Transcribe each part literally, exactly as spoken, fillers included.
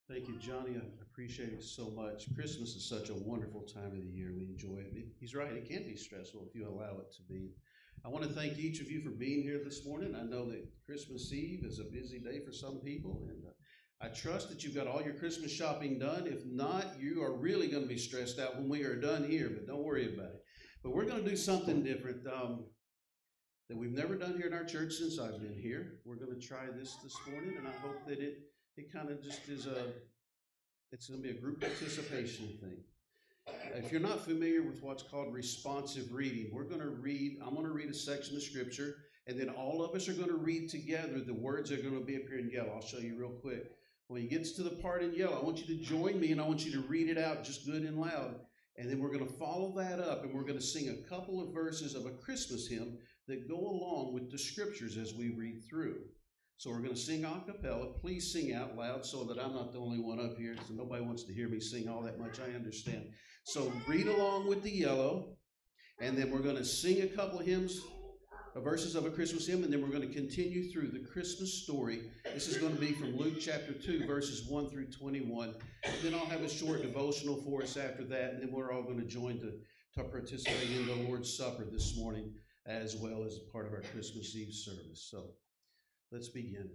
Thank you, Johnny. I appreciate it so much. Christmas is such a wonderful time of the year. We enjoy it. He's right, it can be stressful if you allow it to be. I want to thank each of you for being here this morning. I know that Christmas Eve is a busy day for some people, and uh, I trust that you've got all your Christmas shopping done. If not, you are really going to be stressed out when we are done here, but don't worry about it. But we're going to do something different um, that we've never done here in our church since I've been here. We're going to try this this morning, and I hope that it it kind of just is a it's going to be a group participation thing. If you're not familiar with what's called responsive reading, we're going to read, I'm going to read a section of scripture, and then all of us are going to read together. The words are going to be up here in yellow. I'll show you real quick. When it gets to the part in yellow, I want you to join me, and I want you to read it out just good and loud. And then we're going to follow that up, and we're going to sing a couple of verses of a Christmas hymn that go along with the scriptures as we read through. So we're going to sing a cappella. Please sing out loud so that I'm not the only one up here. So nobody wants to hear me sing all that much. I understand. So read along with the yellow, and then we're going to sing a couple of hymns, uh, verses of a Christmas hymn, and then we're going to continue through the Christmas story. This is going to be from Luke chapter two, verses one through twenty-one. And then I'll have a short devotional for us after that, and then we're all going to join to, to participate in the Lord's Supper this morning, as well as part of our Christmas Eve service. So let's begin.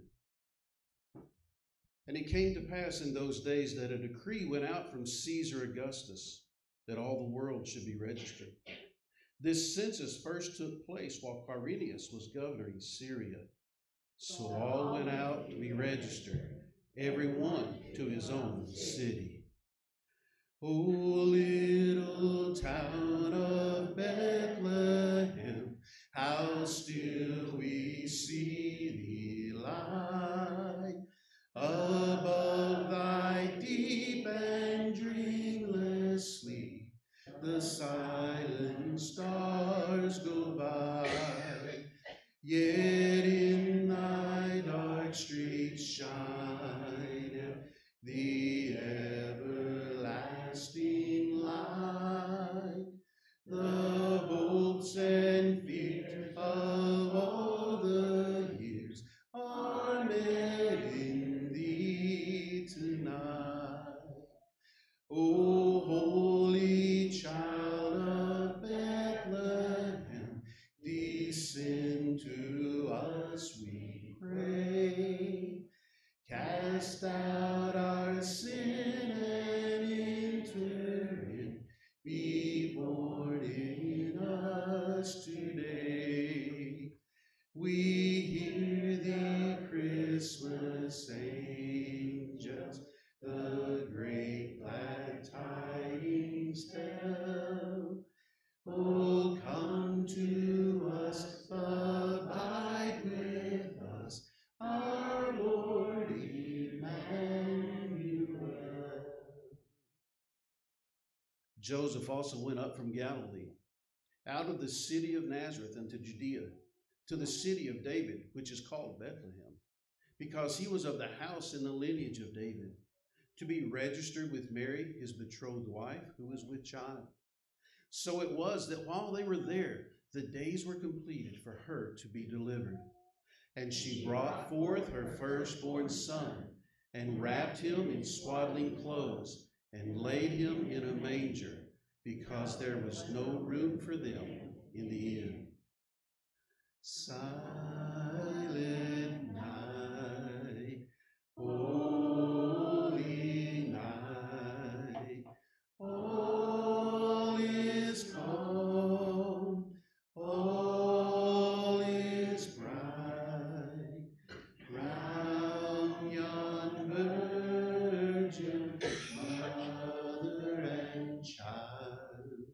And it came to pass in those days that a decree went out from Caesar Augustus that all the world should be registered. This census first took place while Quirinius was governing Syria. So all went out to be registered, every one to his own city. O little town of Bethlehem, how still we see thee lie above thy deep and dreamless sleep. The silent stars go by, yet in thy dark streets shine the everlasting light. The hopes and fears of all the years are met in thee tonight. O holy child of Bethlehem, descend to us, we pray. Cast out our sin and enter in. Be born in us today. We hear the Christmas angels, the great glad tidings tell. Oh, come to us, abide with us, our Lord Emmanuel. Joseph also went up from Galilee, out of the city of Nazareth unto Judea, to the city of David, which is called Bethlehem, because he was of the house and the lineage of David, to be registered with Mary, his betrothed wife, who was with child. So it was that while they were there, the days were completed for her to be delivered. And she brought forth her firstborn son, and wrapped him in swaddling clothes, and laid him in a manger, because there was no room for them in the inn. Silent night, holy night, all is calm, all is bright, round yon virgin mother and child.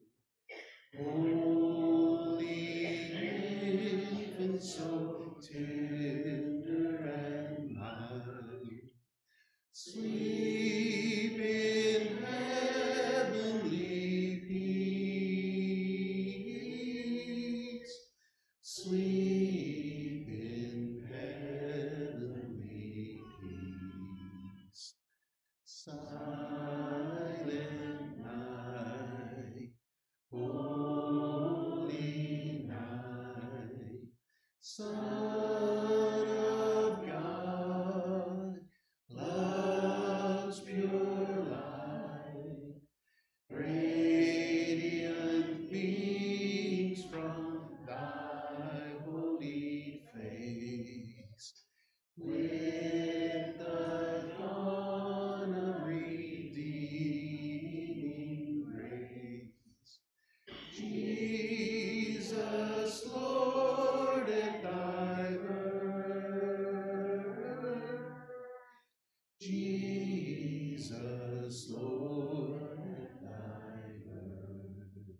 Holy infant, so tender and mild, sleep in heavenly peace, sleep in heavenly peace. Silent night, holy night, Son of God loves pure Jesus, Lord, thy word.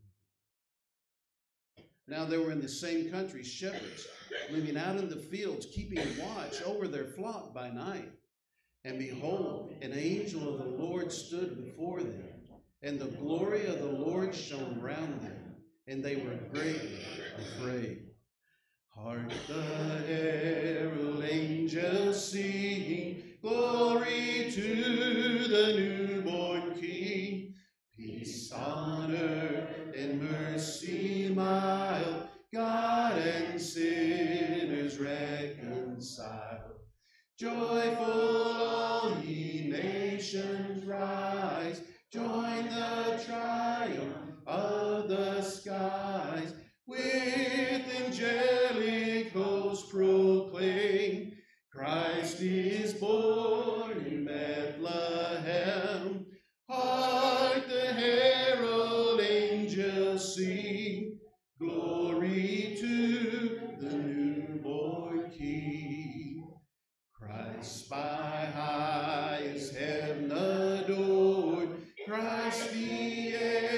Now there were in the same country shepherds living out in the fields, keeping watch over their flock by night. And behold, an angel of the Lord stood before them, and the glory of the Lord shone round them, and they were greatly afraid. Hark the herald angels sing, glory to the newborn King. Peace on earth and mercy mild, God and sinners reconciled. Joyful all ye nations rise, join the triumph of the skies. With angelic hosts proclaim, Christ is born in Bethlehem. Hark the herald angels sing, glory to the newborn King. Christ by highest heaven adored, Christ the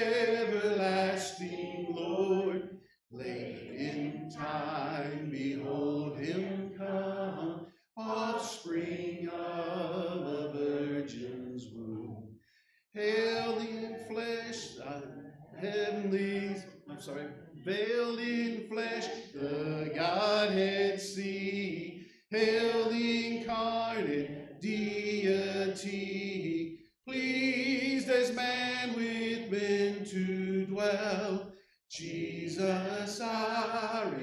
everlasting Lord. Late in time, behold him come, offspring of a virgin's womb. Hail in flesh, uh, heavenly, I'm sorry, veiled in flesh, the Godhead see. Hail the incarnate deity, pleased as man with men to dwell. Jesus our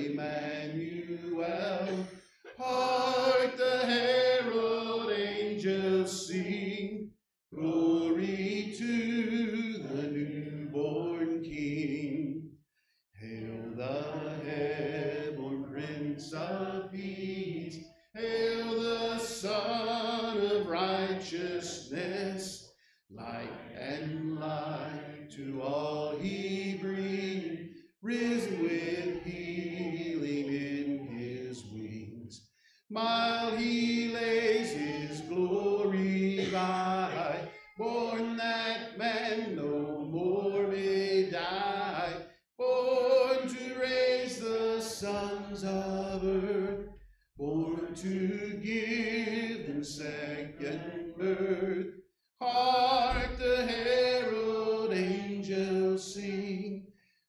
Emmanuel. Hark the herald angels sing, glory to the newborn King. Hail the heavenborn Prince of Peace, hail the Son of Righteousness. Light and light to all he brings, risen with healing in his wings. While he lays his glory by, born that man no more may die, born to raise the sons of earth, born to give them second birth. Hark the herald angels sing,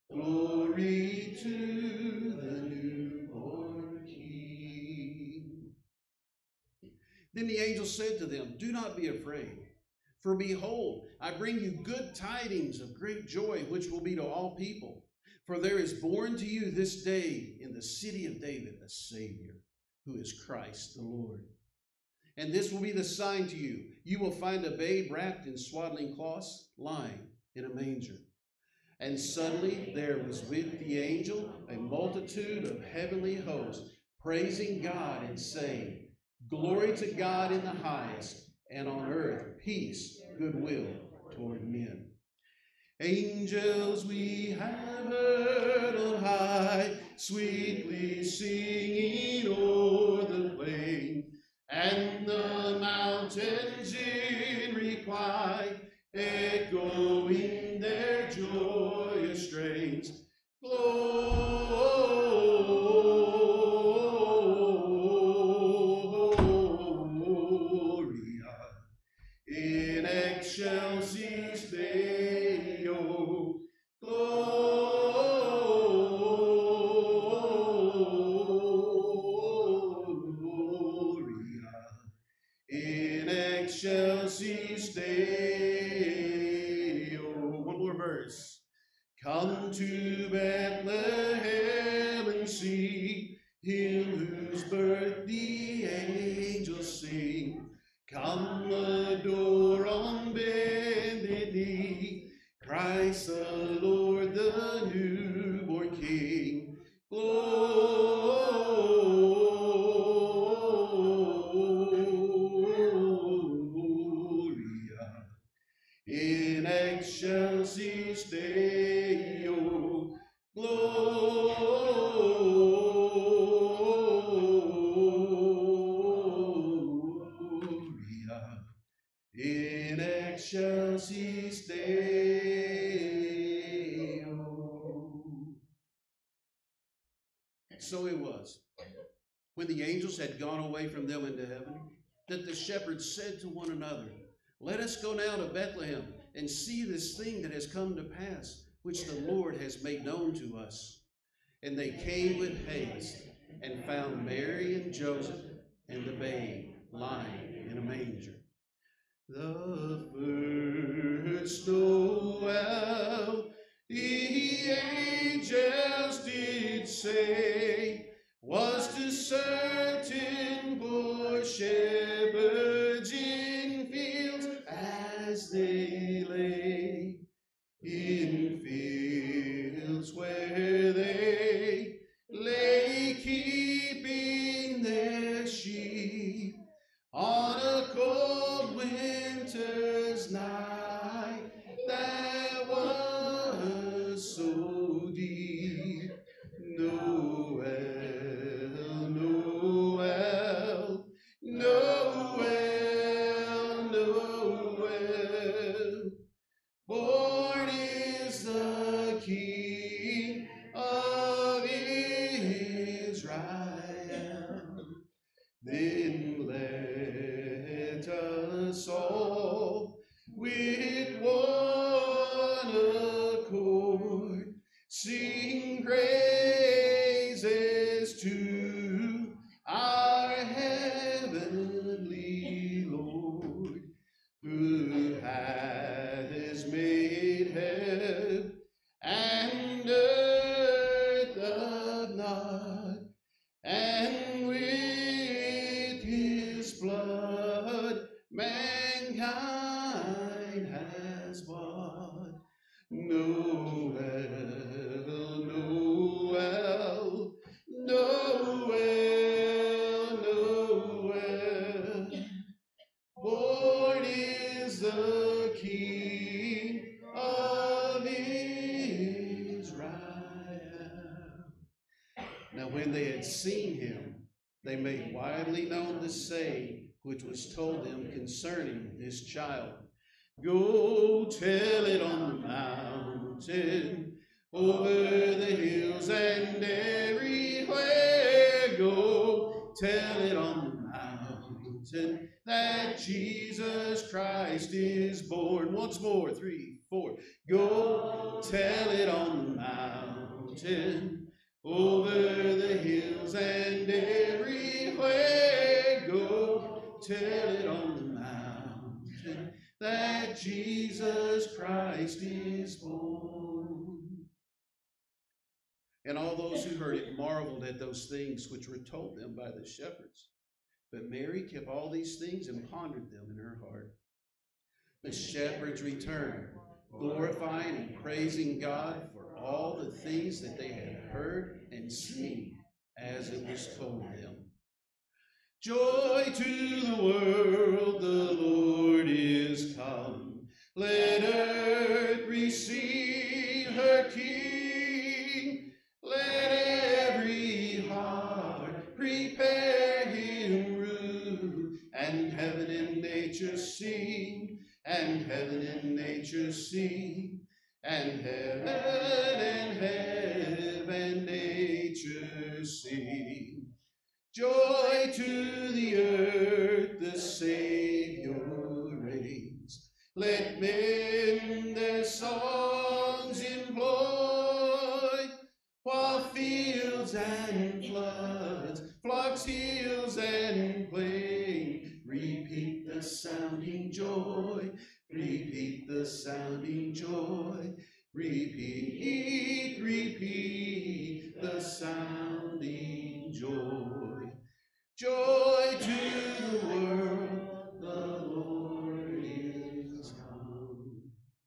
glory to the newborn King. Then the angel said to them, do not be afraid, for behold, I bring you good tidings of great joy, which will be to all people. For there is born to you this day in the city of David a Savior, who is Christ the Lord. And this will be the sign to you. You will find a babe wrapped in swaddling cloths, lying in a manger. And suddenly there was with the angel a multitude of heavenly hosts, praising God and saying, glory to God in the highest, and on earth peace, goodwill toward men. Angels we have heard on high, sweetly singing o'er the plain, and the mountains in reply, echoing their joyous strains. Gloria in excelsis Deo. Gloria in excelsis Deo. One more verse. Come to Bethlehem and see him whose birth the angels sing. Come adore on bended knee, Christ the Lord, the newborn King. Gloria in excelsis Deo. Gloria in excelsis Deo. So it was, when the angels had gone away from them into heaven, that the shepherds said to one another, "Let us go now to Bethlehem and see this thing that has come to pass, which the Lord has made known to us." And they came with haste and found Mary and Joseph and the babe lying in a manger. The first Noel, the angels did say, was to certain poor shepherds in fields as they lay, in fields where they lay keeping their sheep on a cold winter's night that was so deep. Noel, Noel, Noel, Noel. Born is the King of Israel. Then let us all with one accord sing praises to our heavenly Lord, who has made heaven and earth of naught, and with his blood mankind has bought. Noel, Noel, Noel, Noel. Born is the King of Israel. Now when they had seen him, they made widely known the saying which was told them concerning this child. Go tell it on the mountain, over the hills and everywhere. Go tell it on the mountain that Jesus Christ is born. Once more, three, four. Go tell it on the mountain, over the hills and everywhere. Go tell it on the mountain that Jesus Christ is born. And all those who heard it marveled at those things which were told them by the shepherds. But Mary kept all these things and pondered them in her heart. The shepherds returned, glorifying and praising God for all the things that they had heard and seen as it was told them. Joy to the world, the Lord is come. Let earth receive her King. Let every heart prepare him room, and heaven and nature sing, and heaven and nature sing, and heaven and heaven and nature sing. Joy to the earth, the Savior reigns. Let men their songs employ, while fields and floods, flocks, hills, and plain repeat the sounding joy, repeat the sounding joy, repeat, repeat the sounding joy. Joy to the world, the Lord is come.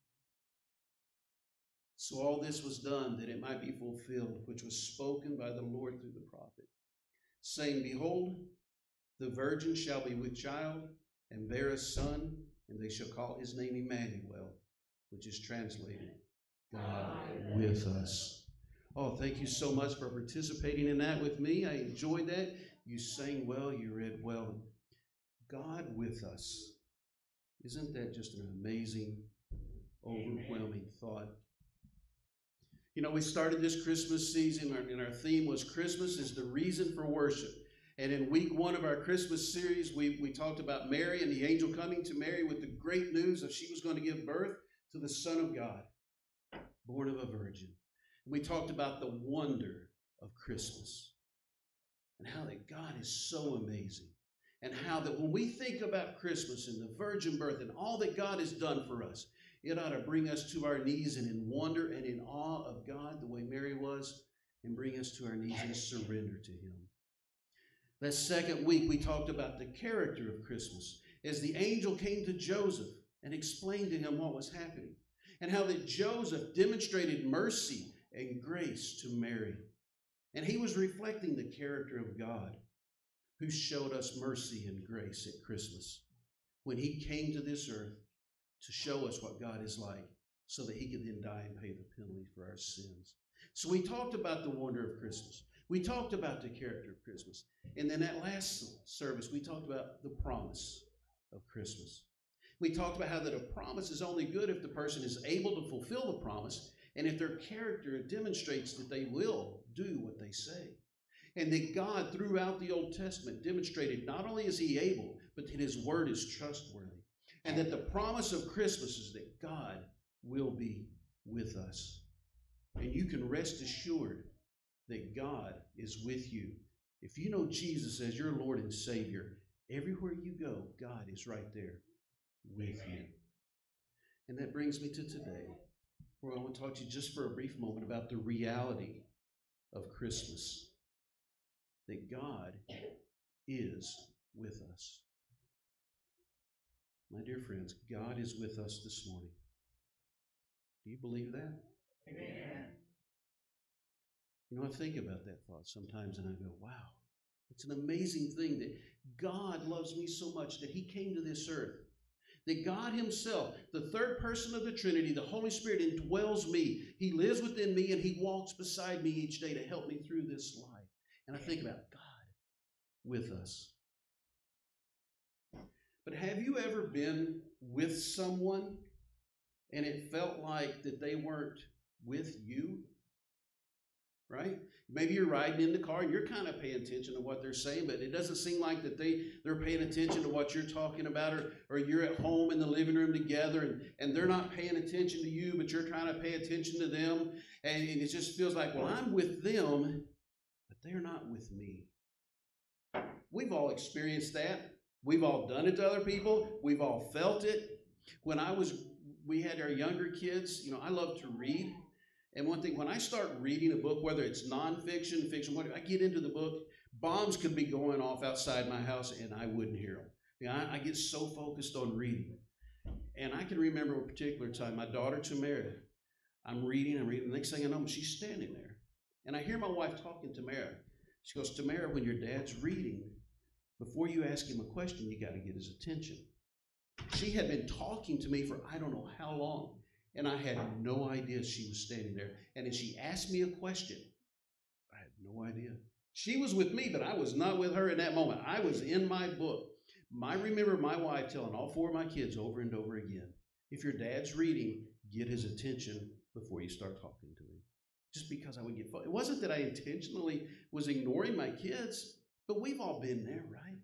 So all this was done that it might be fulfilled, which was spoken by the Lord through the prophet, saying, Behold, the virgin shall be with child and bear a son, and they shall call his name Emmanuel, which is translated, God with us. Oh, thank you so much for participating in that with me. I enjoyed that. You sang well, you read well. God with us. Isn't that just an amazing, overwhelming thought? You know, we started this Christmas season, and our theme was Christmas is the reason for worship. And in week one of our Christmas series, we, we talked about Mary and the angel coming to Mary with the great news that she was going to give birth to the Son of God, born of a virgin. And we talked about the wonder of Christmas and how that God is so amazing. And how that when we think about Christmas and the virgin birth and all that God has done for us, it ought to bring us to our knees and in wonder and in awe of God, the way Mary was, and bring us to our knees and surrender to Him. That second week, we talked about the character of Christmas as the angel came to Joseph and explained to him what was happening, and how that Joseph demonstrated mercy and grace to Mary. And he was reflecting the character of God, who showed us mercy and grace at Christmas when He came to this earth to show us what God is like so that He could then die and pay the penalty for our sins. So we talked about the wonder of Christmas. We talked about the character of Christmas. And then that last service, we talked about the promise of Christmas. We talked about how that a promise is only good if the person is able to fulfill the promise and if their character demonstrates that they will do what they say. And that God, throughout the Old Testament, demonstrated not only is He able, but that His word is trustworthy. And that the promise of Christmas is that God will be with us. And you can rest assured that God is with you. If you know Jesus as your Lord and Savior, everywhere you go, God is right there with you. And that brings me to today, where I want to talk to you just for a brief moment about the reality of Christmas. That God is with us. My dear friends, God is with us this morning. Do you believe that? Amen. You know, I think about that thought sometimes and I go, wow, it's an amazing thing that God loves me so much that He came to this earth. That God Himself, the third person of the Trinity, the Holy Spirit, indwells me. He lives within me and He walks beside me each day to help me through this life. And I think about God with us. But have you ever been with someone and it felt like that they weren't with you? Right? Maybe you're riding in the car and you're kind of paying attention to what they're saying, but it doesn't seem like that they, they're paying attention to what you're talking about, or, or you're at home in the living room together and, and they're not paying attention to you, but you're trying to pay attention to them. And, and it just feels like, well, I'm with them, but they're not with me. We've all experienced that. We've all done it to other people. We've all felt it. When I was, we had our younger kids, you know, I love to read. And one thing, when I start reading a book, whether it's nonfiction, fiction, whatever, I get into the book, bombs could be going off outside my house and I wouldn't hear them. You know, I, I get so focused on reading. And I can remember a particular time, my daughter Tamara, I'm reading and reading. The next thing I know, she's standing there. And I hear my wife talking to Tamara. She goes, Tamara, when your dad's reading, before you ask him a question, you got to get his attention. She had been talking to me for I don't know how long. And I had no idea she was standing there. And as she asked me a question, I had no idea. She was with me, but I was not with her in that moment. I was in my book. I remember my wife telling all four of my kids over and over again, if your dad's reading, get his attention before you start talking to him. Just because I would get focused. It wasn't that I intentionally was ignoring my kids, but we've all been there, right?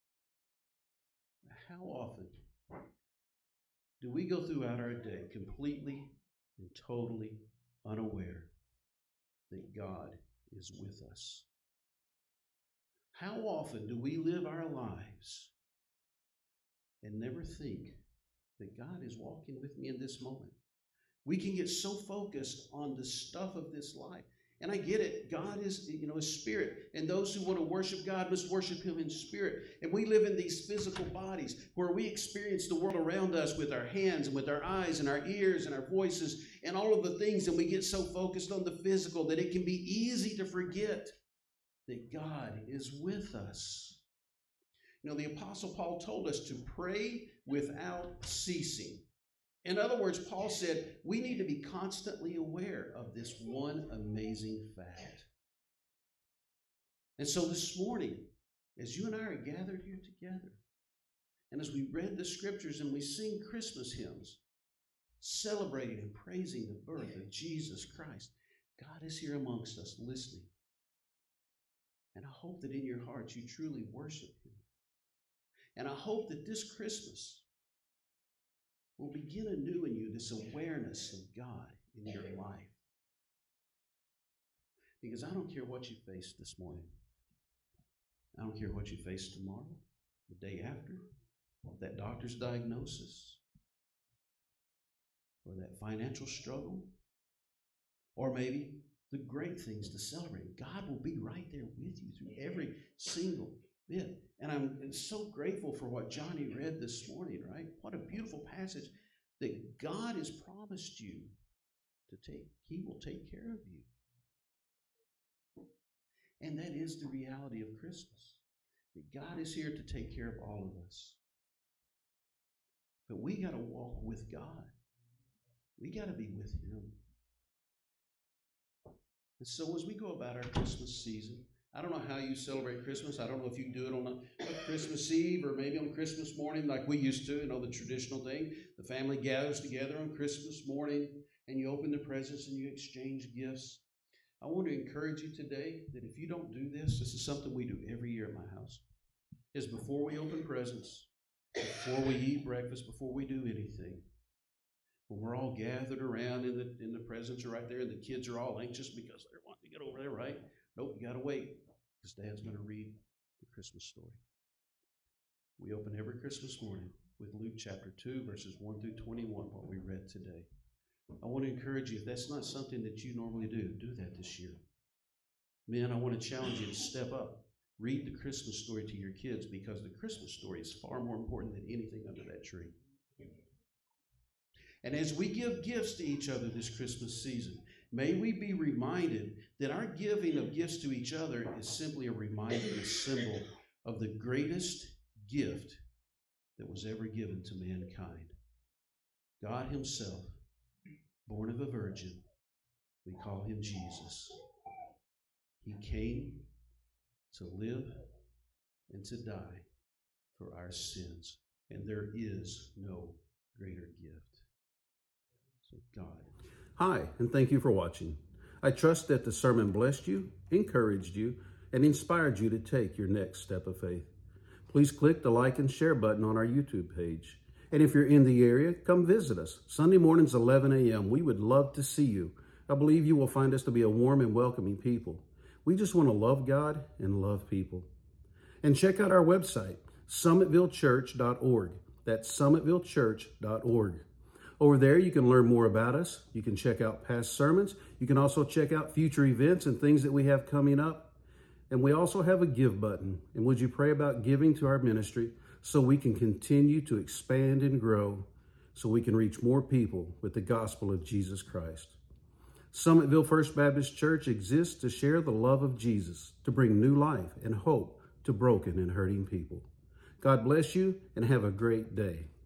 How often do we go throughout our day completely and totally unaware that God is with us? How often do we live our lives and never think that God is walking with me in this moment? We can get so focused on the stuff of this life. And I get it. God is, you know, a spirit. And those who want to worship God must worship Him in spirit. And we live in these physical bodies where we experience the world around us with our hands and with our eyes and our ears and our voices and all of the things. And we get so focused on the physical that it can be easy to forget that God is with us. You know, the Apostle Paul told us to pray without ceasing. In other words, Paul said, we need to be constantly aware of this one amazing fact. And so this morning, as you and I are gathered here together, And as we read the scriptures and we sing Christmas hymns, celebrating and praising the birth of Jesus Christ, God is here amongst us listening. And I hope that in your hearts you truly worship him. And I hope that this Christmas will begin anew in you this awareness of God in your life. Because I don't care what you face this morning. I don't care what you face tomorrow, the day after, that doctor's diagnosis, or that financial struggle, or maybe the great things to celebrate. God will be right there with you through every single bit. And I'm so grateful for what Johnny read this morning, right? What a beautiful passage that God has promised you to take. He will take care of you. And that is the reality of Christmas, that God is here to take care of all of us. But we got to walk with God. We got to be with him. And so as we go about our Christmas season, I don't know how you celebrate Christmas. I don't know if you do it on a, a Christmas Eve or maybe on Christmas morning like we used to, you know, the traditional thing. The family gathers together on Christmas morning and you open the presents and you exchange gifts. I want to encourage you today that if you don't do this, this is something we do every year at my house, is before we open presents, before we eat breakfast, before we do anything, when we're all gathered around and the, and the presents are right there and the kids are all anxious because they're wanting to get over there, right? Nope, you got to wait because Dad's going to read the Christmas story. We open every Christmas morning with Luke chapter two, verses one through twenty-one, what we read today. I want to encourage you, if that's not something that you normally do, do that this year. Men, I want to challenge you to step up. Read the Christmas story to your kids because the Christmas story is far more important than anything under that tree. And as we give gifts to each other this Christmas season, may we be reminded that our giving of gifts to each other is simply a reminder, a symbol of the greatest gift that was ever given to mankind. God himself, born of a virgin, we call him Jesus. He came to live and to die for our sins, and there is no greater gift. So God. Hi, and thank you for watching. I trust that the sermon blessed you, encouraged you, and inspired you to take your next step of faith. Please click the like and share button on our YouTube page. And if you're in the area, come visit us. Sunday mornings, eleven a.m. We would love to see you. I believe you will find us to be a warm and welcoming people. We just want to love God and love people. And check out our website, summit ville church dot org. That's summit ville church dot org. Over there, you can learn more about us. You can check out past sermons. You can also check out future events and things that we have coming up. And we also have a give button. And would you pray about giving to our ministry so we can continue to expand and grow, so we can reach more people with the gospel of Jesus Christ. Summitville First Baptist Church exists to share the love of Jesus, to bring new life and hope to broken and hurting people. God bless you and have a great day.